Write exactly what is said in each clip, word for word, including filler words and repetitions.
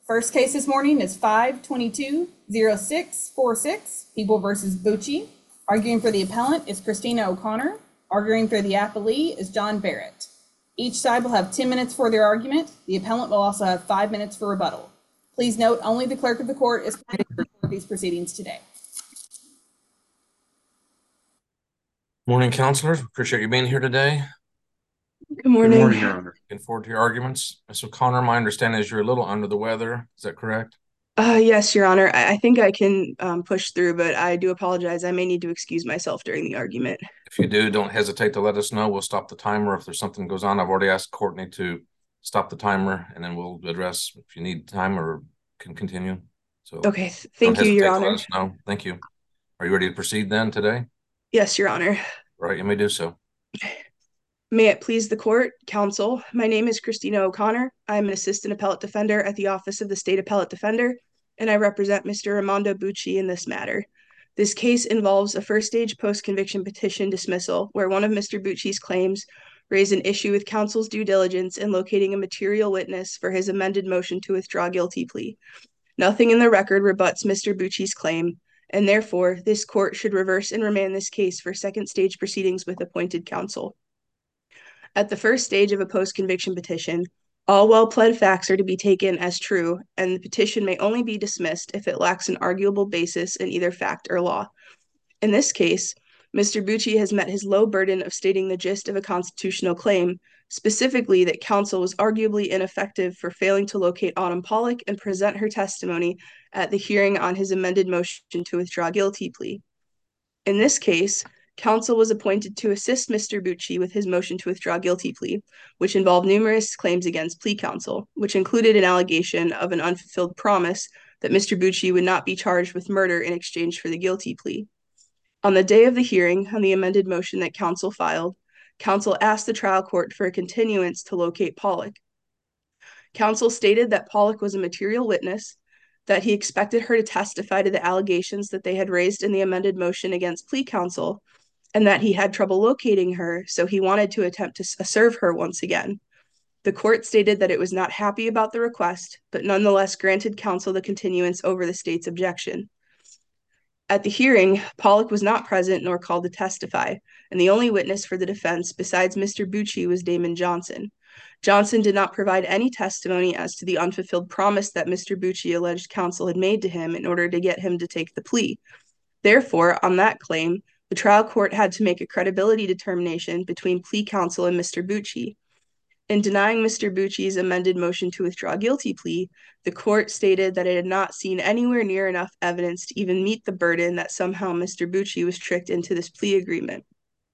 First case this morning is five twenty-two oh six forty-six, People versus Bucci. Arguing for the appellant is Christina O'Connor. Arguing for the appellee is John Barrett. Each side will have ten minutes for their argument. The appellant will also have five minutes for rebuttal. Please note, only the clerk of the court is permitted to record these proceedings today. Morning, counselors. Appreciate you being here today. Good morning. Good morning, Your Honor. Looking forward to your arguments. Miz O'Connor, my understanding is you're a little under the weather. Is that correct? Uh, yes, Your Honor. I, I think I can um, push through, but I do apologize. I may need to excuse myself during the argument. If you do, don't hesitate to let us know. We'll stop the timer if there's something goes on. I've already asked Courtney to stop the timer, and then we'll address if you need time or can continue. So okay, thank you, Your Honor. Let us know. Thank you. Are you ready to proceed then today? Yes, Your Honor. Right, you may do so. May it please the court, counsel. My name is Christina O'Connor. I'm an assistant appellate defender at the Office of the State Appellate Defender, and I represent Mister Armando Bucci in this matter. This case involves a first-stage post-conviction petition dismissal where one of Mister Bucci's claims raised an issue with counsel's due diligence in locating a material witness for his amended motion to withdraw guilty plea. Nothing in the record rebuts Mister Bucci's claim, and therefore, this court should reverse and remand this case for second-stage proceedings with appointed counsel. At the first stage of a post-conviction petition, all well-pled facts are to be taken as true, and the petition may only be dismissed if it lacks an arguable basis in either fact or law. In this case, Mister Bucci has met his low burden of stating the gist of a constitutional claim, specifically that counsel was arguably ineffective for failing to locate Autumn Pollock and present her testimony at the hearing on his amended motion to withdraw guilty plea. In this case, counsel was appointed to assist Mister Bucci with his motion to withdraw guilty plea, which involved numerous claims against plea counsel, which included an allegation of an unfulfilled promise that Mister Bucci would not be charged with murder in exchange for the guilty plea. On the day of the hearing on the amended motion that counsel filed, counsel asked the trial court for a continuance to locate Pollock. Counsel stated that Pollock was a material witness, that he expected her to testify to the allegations that they had raised in the amended motion against plea counsel, and that he had trouble locating her, so he wanted to attempt to serve her once again. The court stated that it was not happy about the request, but nonetheless granted counsel the continuance over the state's objection. At the hearing, Pollock was not present nor called to testify, and the only witness for the defense besides Mister Bucci was Damon Johnson. Johnson did not provide any testimony as to the unfulfilled promise that Mister Bucci alleged counsel had made to him in order to get him to take the plea. Therefore, on that claim, the trial court had to make a credibility determination between plea counsel and Mister Bucci. In denying Mister Bucci's amended motion to withdraw guilty plea, the court stated that it had not seen anywhere near enough evidence to even meet the burden that somehow Mister Bucci was tricked into this plea agreement.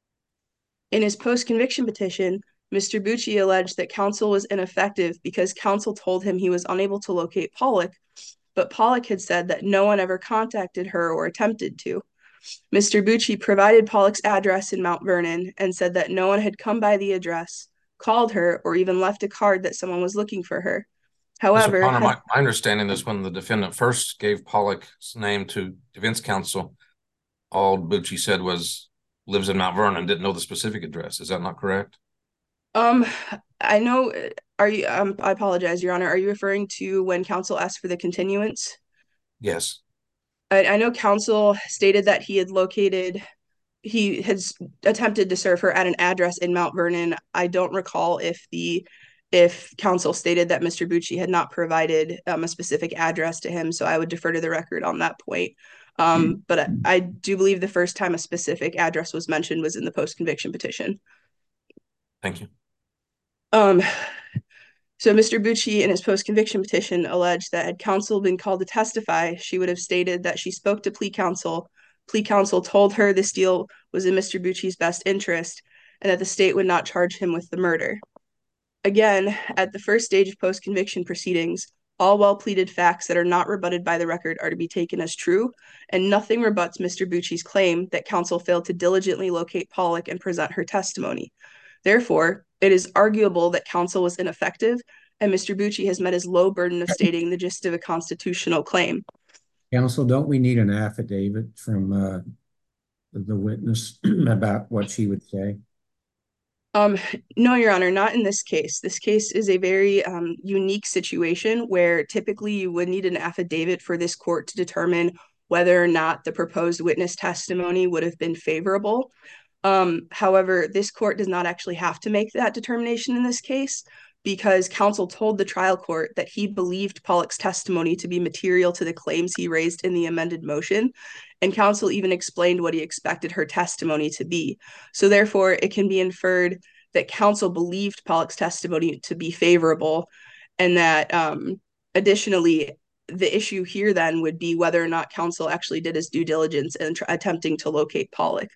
In his post-conviction petition, Mister Bucci alleged that counsel was ineffective because counsel told him he was unable to locate Pollock, but Pollock had said that no one ever contacted her or attempted to. Mister Bucci provided Pollock's address in Mount Vernon and said that no one had come by the address, called her, or even left a card that someone was looking for her. However, Connor, my, my understanding is when the defendant first gave Pollock's name to defense counsel, all Bucci said was lives in Mount Vernon, didn't know the specific address. Is that not correct? Um, I know. Are you? Um, I apologize, Your Honor. Are you referring to when counsel asked for the continuance? Yes. I, I know counsel stated that he had located, he has attempted to serve her at an address in Mount Vernon. I don't recall if the if counsel stated that Mister Bucci had not provided um, a specific address to him, so I would defer to the record on that point. Um, but I, I do believe the first time a specific address was mentioned was in the post-conviction petition. Thank you. Um, so Mister Bucci in his post-conviction petition alleged that had counsel been called to testify, she would have stated that she spoke to plea counsel. Plea counsel told her this deal was in Mister Bucci's best interest and that the state would not charge him with the murder. Again, at the first stage of post-conviction proceedings, all well-pleaded facts that are not rebutted by the record are to be taken as true, and nothing rebuts Mister Bucci's claim that counsel failed to diligently locate Pollock and present her testimony. Therefore, it is arguable that counsel was ineffective, and Mister Bucci has met his low burden of stating the gist of a constitutional claim. Counsel, don't we need an affidavit from uh, the witness about what she would say? Um, no, Your Honor, not in this case. This case is a very um, unique situation where typically you would need an affidavit for this court to determine whether or not the proposed witness testimony would have been favorable. Um, however, this court does not actually have to make that determination in this case because counsel told the trial court that he believed Pollock's testimony to be material to the claims he raised in the amended motion, and counsel even explained what he expected her testimony to be. So therefore, it can be inferred that counsel believed Pollock's testimony to be favorable, and that um, additionally, the issue here then would be whether or not counsel actually did his due diligence in tr- attempting to locate Pollock.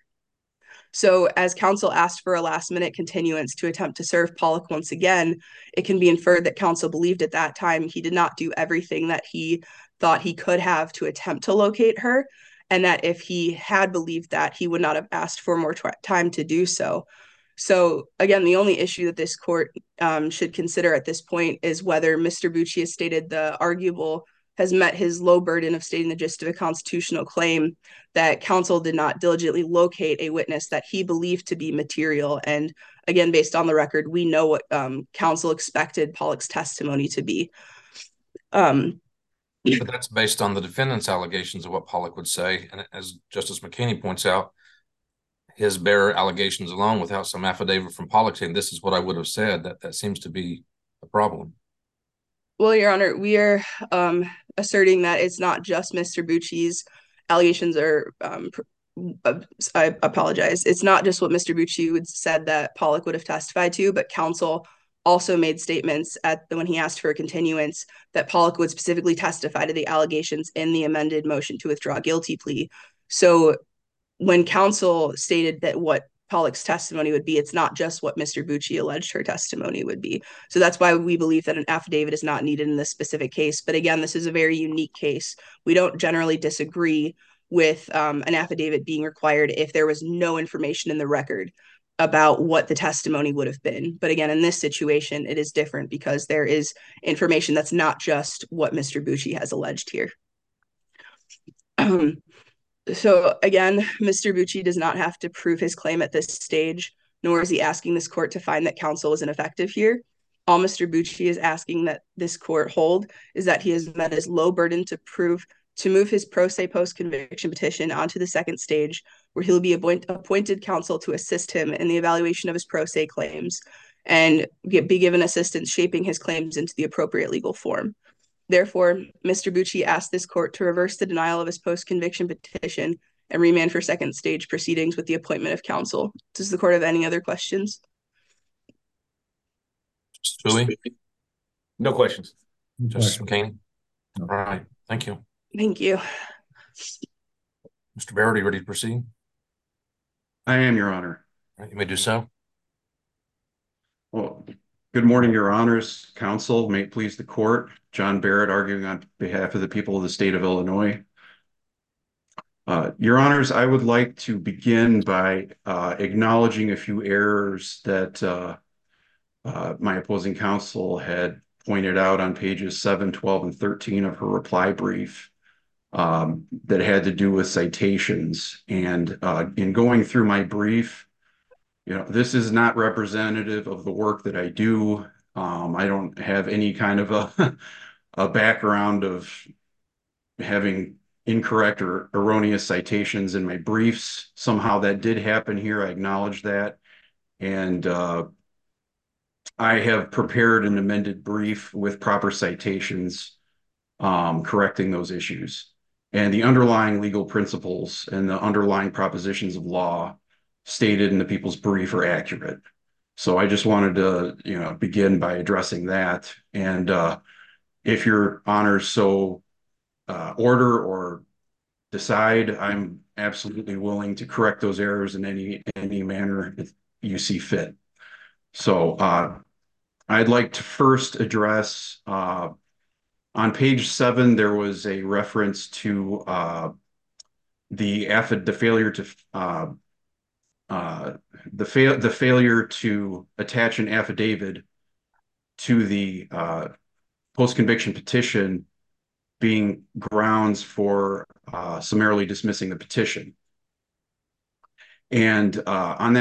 So, as counsel asked for a last minute continuance to attempt to serve Pollock once again, it can be inferred that counsel believed at that time he did not do everything that he thought he could have to attempt to locate her, and that if he had believed that, he would not have asked for more t- time to do so. So, again, the only issue that this court um, should consider at this point is whether Mister Bucci has stated the arguable has met his low burden of stating the gist of a constitutional claim that counsel did not diligently locate a witness that he believed to be material. And again, based on the record, we know what um, counsel expected Pollock's testimony to be. Um, But that's based on the defendant's allegations of what Pollock would say. And as Justice McKinney points out, his bare allegations alone without some affidavit from Pollock saying this is what I would have said, that, that seems to be a problem. Well, Your Honor, we are um, asserting that it's not just Mister Bucci's allegations are, um, uh, I apologize. It's not just what Mister Bucci would said that Pollock would have testified to, but counsel also made statements at the, when he asked for a continuance that Pollock would specifically testify to the allegations in the amended motion to withdraw guilty plea. So when counsel stated that what Pollock's testimony would be, it's not just what Mister Bucci alleged her testimony would be. So that's why we believe that an affidavit is not needed in this specific case. But again, this is a very unique case. We don't generally disagree with um, an affidavit being required if there was no information in the record about what the testimony would have been. But again, in this situation, it is different because there is information that's not just what Mister Bucci has alleged here. Um, So again, Mister Bucci does not have to prove his claim at this stage, nor is he asking this court to find that counsel is ineffective here. All Mister Bucci is asking that this court hold is that he has met his low burden to prove to move his pro se post-conviction petition onto the second stage, where he'll be appoint, appointed counsel to assist him in the evaluation of his pro se claims and get, be given assistance shaping his claims into the appropriate legal form. Therefore, Mister Bucci asked this court to reverse the denial of his post-conviction petition and remand for second stage proceedings with the appointment of counsel. Does the court have any other questions? Julie? No questions. Justice Question. McKinney? All right, thank you. Thank you. Mister Barrett, are you ready to proceed? I am, Your Honor. All right, you may do so. Well, good morning, Your Honors. Counsel, may it please the court. John Barrett arguing on behalf of the people of the state of Illinois. Uh, Your Honors, I would like to begin by uh, acknowledging a few errors that uh, uh, my opposing counsel had pointed out on pages seven, twelve, and thirteen of her reply brief um, that had to do with citations. And uh, in going through my brief, you know, this is not representative of the work that I do. Um, I don't have any kind of a, a background of having incorrect or erroneous citations in my briefs. Somehow that did happen here. I acknowledge that. And uh, I have prepared an amended brief with proper citations um, correcting those issues. And the underlying legal principles and the underlying propositions of law stated in the people's brief are accurate. So I just wanted to, you know, begin by addressing that. And uh, if your honors so uh, order or decide, I'm absolutely willing to correct those errors in any any manner that you see fit. So uh, I'd like to first address uh, on page seven, there was a reference to uh, the affid the failure to uh, uh, the fail the failure to attach an affidavit to the uh, post-conviction petition being grounds for uh, summarily dismissing the petition. And uh, on that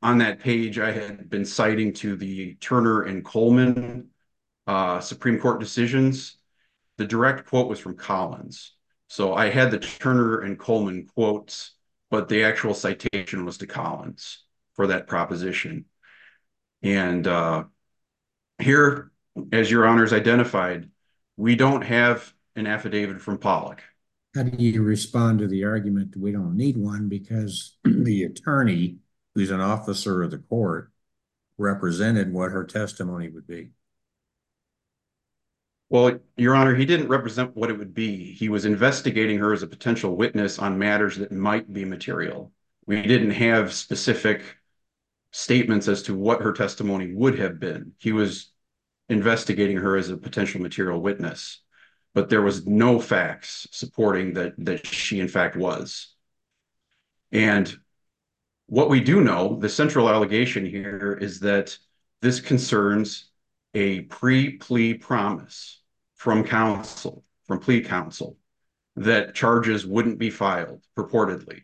on that page, I had been citing to the Turner and Coleman uh, Supreme Court decisions. The direct quote was from Collins. So I had the Turner and Coleman quotes, but the actual citation was to Collins for that proposition. And uh, here, as your honors identified, we don't have an affidavit from Pollock. How do you respond to the argument that we don't need one because the attorney, who's an officer of the court, represented what her testimony would be? Well, Your Honor, he didn't represent what it would be. He was investigating her as a potential witness on matters that might be material. We didn't have specific statements as to what her testimony would have been. He was investigating her as a potential material witness, but there was no facts supporting that that she in fact was. And what we do know, the central allegation here is that this concerns a pre-plea promise from counsel, from plea counsel, that charges wouldn't be filed, purportedly.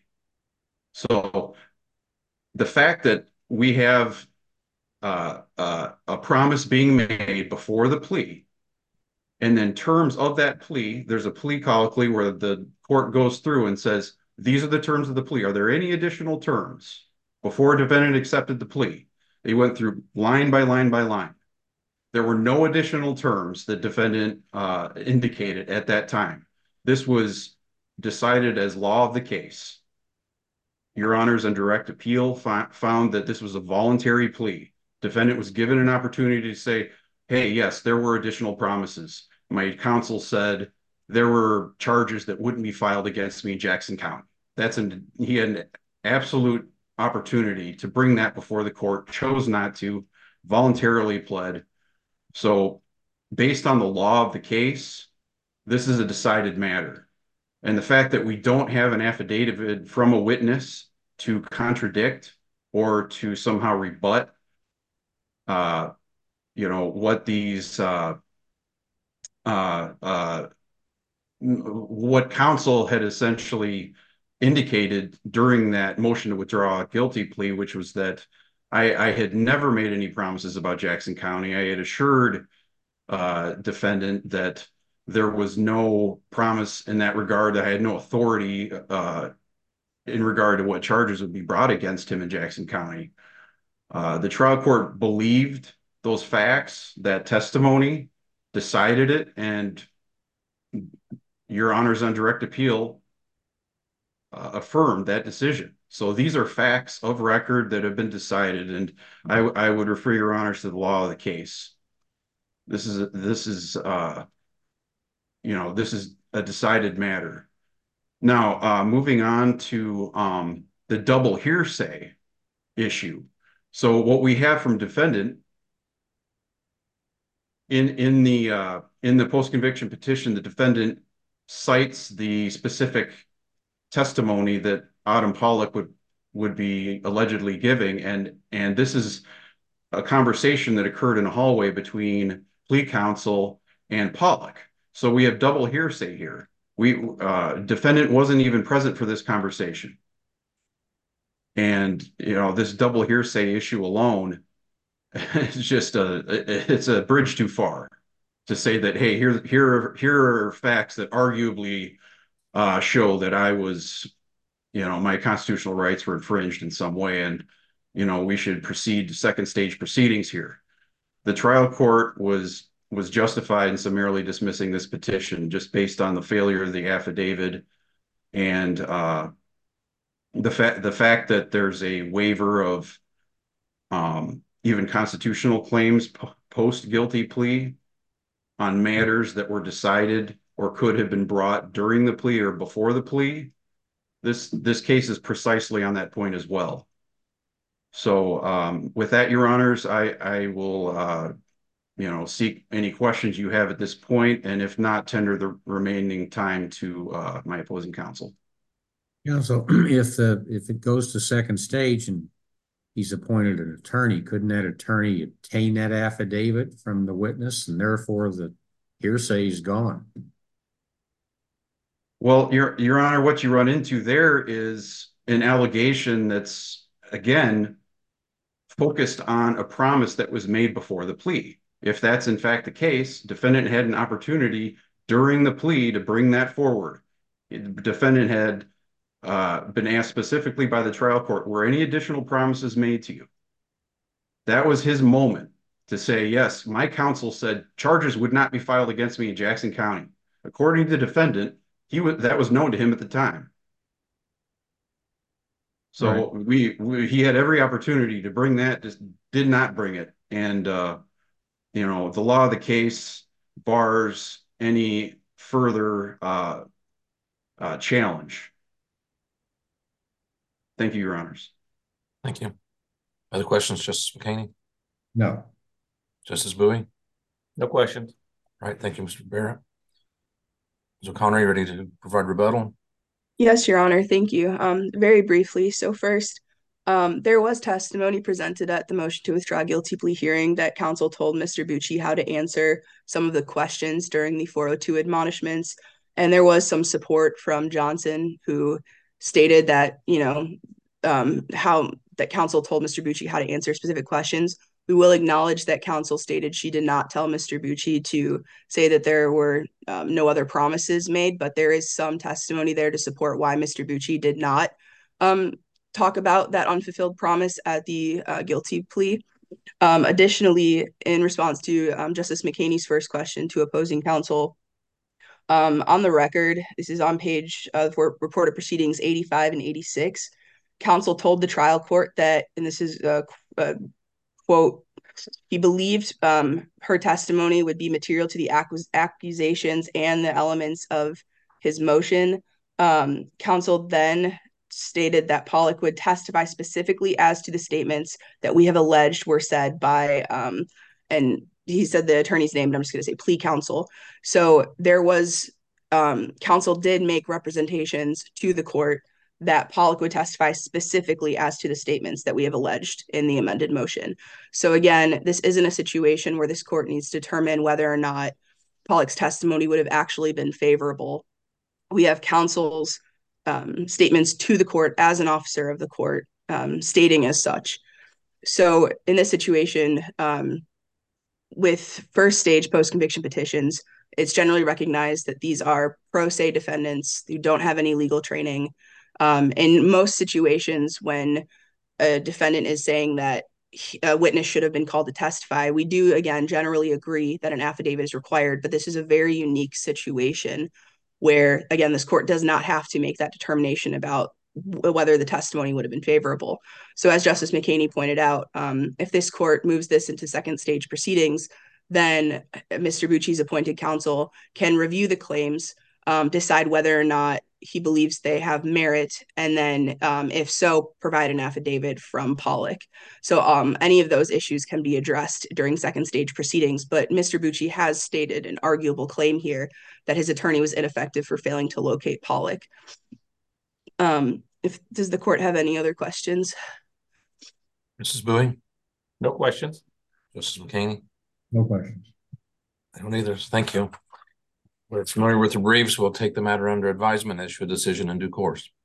So the fact that we have uh, uh, a promise being made before the plea, and then terms of that plea, there's a plea colloquy where the court goes through and says, these are the terms of the plea. Are there any additional terms before a defendant accepted the plea? They went through line by line by line. There were no additional terms that defendant uh, indicated at that time. This was decided as law of the case. Your honors on direct appeal found that this was a voluntary plea. Defendant was given an opportunity to say, hey, yes, there were additional promises. My counsel said there were charges that wouldn't be filed against me in Jackson County. That's an, he had an absolute opportunity to bring that before the court, chose not to, voluntarily pled. So based on the law of the case, this is a decided matter. And the fact that we don't have an affidavit from a witness to contradict or to somehow rebut, uh, you know, what these, uh, uh, uh, what counsel had essentially indicated during that motion to withdraw a guilty plea, which was that I, I had never made any promises about Jackson County. I had assured uh, defendant that there was no promise in that regard. I had no authority uh, in regard to what charges would be brought against him in Jackson County. Uh, the trial court believed those facts, that testimony, decided it, and your honors on direct appeal uh, affirmed that decision. So these are facts of record that have been decided, and I, I would refer your honors to the law of the case. This is this is uh, you know this is a decided matter. Now, uh, moving on to um, the double hearsay issue. So what we have from defendant in in the uh, in the post-conviction petition, the defendant cites the specific testimony that Autumn Pollock would would be allegedly giving, and and this is a conversation that occurred in a hallway between plea counsel and Pollock. So we have double hearsay here. We uh, defendant wasn't even present for this conversation, and you know this double hearsay issue alone is just a it's a bridge too far to say that, hey, here here here are facts that arguably uh, show that I was, you know, my constitutional rights were infringed in some way, and you know we should proceed to second stage proceedings here. The trial court was was justified in summarily dismissing this petition just based on the failure of the affidavit and uh, the fact the fact that there's a waiver of um, even constitutional claims post guilty plea on matters that were decided or could have been brought during the plea or before the plea. This this case is precisely on that point as well. So um, with that, your honors, I, I will, uh, you know, seek any questions you have at this point, and if not, tender the remaining time to uh, my opposing counsel. Counsel, if the if it goes to second stage and he's appointed an attorney, couldn't that attorney obtain that affidavit from the witness, and therefore the hearsay is gone? Well, your your honor, what you run into there is an allegation that's, again, focused on a promise that was made before the plea. If that's in fact the case, defendant had an opportunity during the plea to bring that forward. The defendant had uh, been asked specifically by the trial court, were any additional promises made to you? That was his moment to say, yes, my counsel said charges would not be filed against me in Jackson County. According to the defendant, he was that was known to him at the time. So Right. we, we he had every opportunity to bring that, just did not bring it. And uh, you know, the law of the case bars any further uh, uh, challenge. Thank you, Your Honors. Thank you. Other questions, Justice McKinney? No. Justice Bowie? No questions. All right, thank you, Mister Barrett. Miz O'Connor, you ready to provide rebuttal? Yes, Your Honor. Thank you. Um, very briefly. So first, um, there was testimony presented at the motion to withdraw guilty plea hearing that counsel told Mister Bucci how to answer some of the questions during the four oh two admonishments. And there was some support from Johnson, who stated that, you know, um, how that counsel told Mister Bucci how to answer specific questions. We will acknowledge that counsel stated she did not tell Mister Bucci to say that there were um, no other promises made, but there is some testimony there to support why Mister Bucci did not um, talk about that unfulfilled promise at the uh, guilty plea. Um, additionally, in response to um, Justice McKinney's first question to opposing counsel, um, on the record, this is on page of uh, reported proceedings eighty-five and eighty-six, counsel told the trial court that, and this is a, a quote, he believed um, her testimony would be material to the accus accusations and the elements of his motion. Um, counsel then stated that Pollock would testify specifically as to the statements that we have alleged were said by, um, and he said the attorney's name, but I'm just going to say plea counsel. So there was, um, counsel did make representations to the court that Pollock would testify specifically as to the statements that we have alleged in the amended motion. So again, this isn't a situation where this court needs to determine whether or not Pollock's testimony would have actually been favorable. We have counsel's um, statements to the court as an officer of the court um, stating as such. So in this situation, um, with first stage post-conviction petitions, it's generally recognized that these are pro se defendants who don't have any legal training. Um, in most situations, when a defendant is saying that a witness should have been called to testify, we do, again, generally agree that an affidavit is required, but this is a very unique situation where, again, this court does not have to make that determination about whether the testimony would have been favorable. So as Justice McKinney pointed out, um, if this court moves this into second stage proceedings, then Mister Bucci's appointed counsel can review the claims, um, decide whether or not he believes they have merit, and then um, if so, provide an affidavit from Pollock. So um, any of those issues can be addressed during second stage proceedings, but Mister Bucci has stated an arguable claim here that his attorney was ineffective for failing to locate Pollock. Um, if does the court have any other questions? Missus Bowie? No questions. Justice McKinney? No questions. I don't either. Thank you. We're familiar with the briefs. We'll take the matter under advisement and issue a decision in due course.